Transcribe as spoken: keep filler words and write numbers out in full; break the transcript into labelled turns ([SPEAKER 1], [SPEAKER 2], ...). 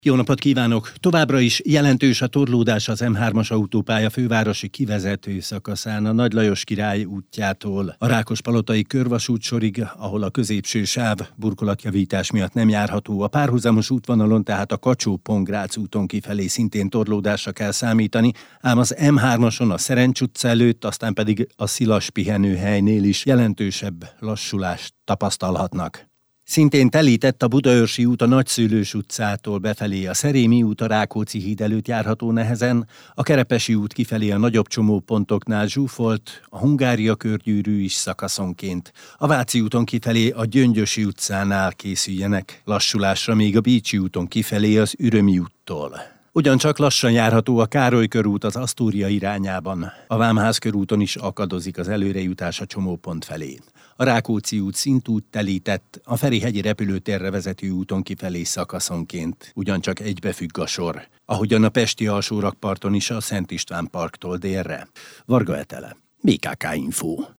[SPEAKER 1] Jó napot kívánok! Továbbra is jelentős a torlódás az M hármas autópálya fővárosi kivezető szakaszán a Nagy Lajos Király útjától a Rákospalotai körvasút sorig, ahol a középső sáv burkolatjavítás miatt nem járható. A párhuzamos útvonalon, tehát a Kacsó-Pongrác úton kifelé szintén torlódásra kell számítani, ám az M hármason a Szerencs utca előtt, aztán pedig a Szilas pihenőhelynél is jelentősebb lassulást tapasztalhatnak. Szintén telített a Budaörsi út a Nagyszőlős utcától befelé, a Szerémi út a Rákóczi híd előtt járható nehezen, a Kerepesi út kifelé a nagyobb csomópontoknál zsúfolt, a Hungária körgyűrű is szakaszonként. A Váci úton kifelé a Gyöngyösi utcánál készüljenek lassulásra, még a Bícsi úton kifelé az Ürömi úttól. Ugyancsak lassan járható a Károly körút az Asztúria irányában. A Vámház körúton is akadozik az előrejutás a csomópont felé. A Rákóczi út szintúgy telített, a Ferihegyi repülőtérre vezető úton kifelé szakaszonként, ugyancsak egybefügg a sor, ahogyan a pesti alsórakparton is a Szent István parktól délre. Varga Etele, bé ká ká Info.